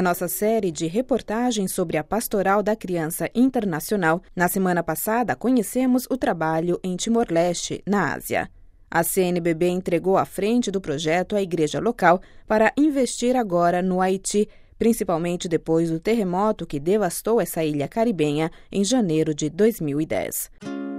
nossa série de reportagens sobre a Pastoral da Criança Internacional, na semana passada conhecemos o trabalho em Timor-Leste, na Ásia. A CNBB entregou à frente do projeto à igreja local para investir agora no Haiti, principalmente depois do terremoto que devastou essa ilha caribenha em janeiro de 2010.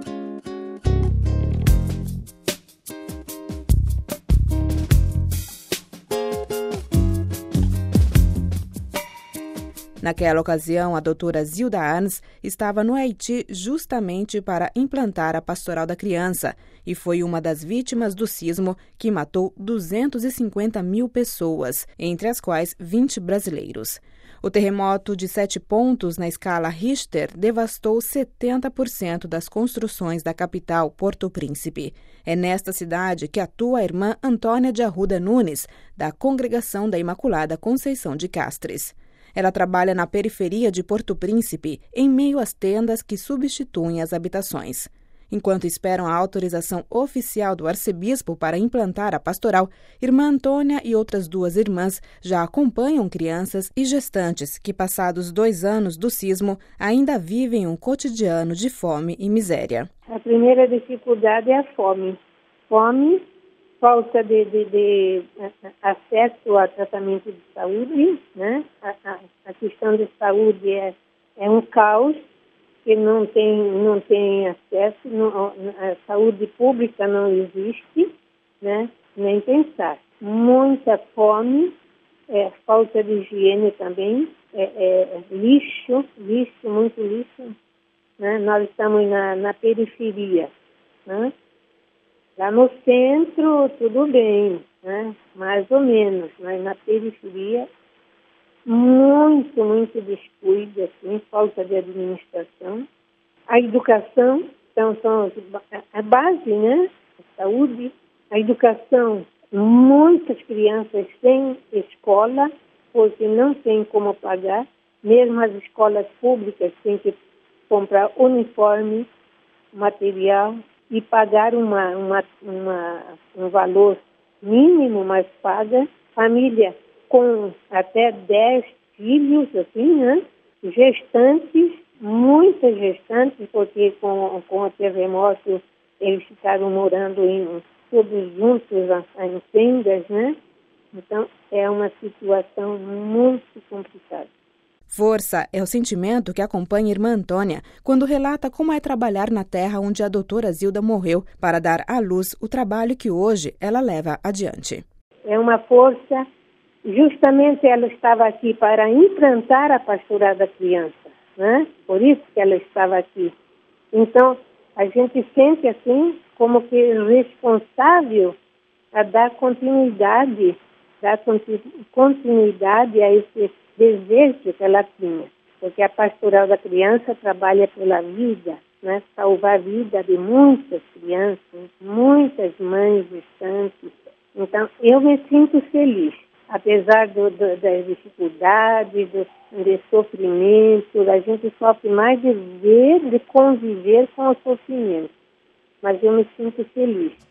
Naquela ocasião, a doutora Zilda Arns estava no Haiti justamente para implantar a Pastoral da Criança e foi uma das vítimas do sismo que matou 250 mil pessoas, entre as quais 20 brasileiros. O terremoto de 7 pontos na escala Richter devastou 70% das construções da capital, Porto Príncipe. É nesta cidade que atua a irmã Antônia de Arruda Nunes, da Congregação da Imaculada Conceição de Castres. Ela trabalha na periferia de Porto Príncipe, em meio às tendas que substituem as habitações. Enquanto esperam a autorização oficial do arcebispo para implantar a pastoral, irmã Antônia e outras 2 irmãs já acompanham crianças e gestantes que, passados 2 anos do sismo, ainda vivem um cotidiano de fome e miséria. A primeira dificuldade é a fome. Fome, falta de acesso a tratamento de saúde, né? A questão de saúde é um caos, que não tem acesso, a saúde pública não existe, né? Nem pensar. Muita fome, falta de higiene também, lixo, muito lixo, né? Nós estamos na periferia, né? Lá no centro, tudo bem, né? Mais ou menos, mas na periferia, muito descuido, assim, falta de administração. A educação, então, são a base, né? A saúde, a educação, muitas crianças sem escola, porque não tem como pagar, mesmo as escolas públicas têm que comprar uniforme, material, e pagar um valor mínimo, mas paga. Família com até 10 filhos, assim, né? Gestantes, muitas gestantes, porque com o terremoto eles ficaram morando todos juntos em tendas, né? Então, é uma situação muito complicada. Força é o sentimento que acompanha a irmã Antônia quando relata como é trabalhar na terra onde a doutora Zilda morreu para dar à luz o trabalho que hoje ela leva adiante. É uma força, justamente ela estava aqui para implantar a pastoral da criança, né? Por isso que ela estava aqui. Então, a gente sente assim como que responsável a dar continuidade a esse desejo que ela tinha, porque a pastoral da criança trabalha pela vida, né? Salvar a vida de muitas crianças, muitas mães gestantes. Então, eu me sinto feliz, apesar das dificuldades, do sofrimento. A gente sofre mais de conviver com o sofrimento, mas eu me sinto feliz.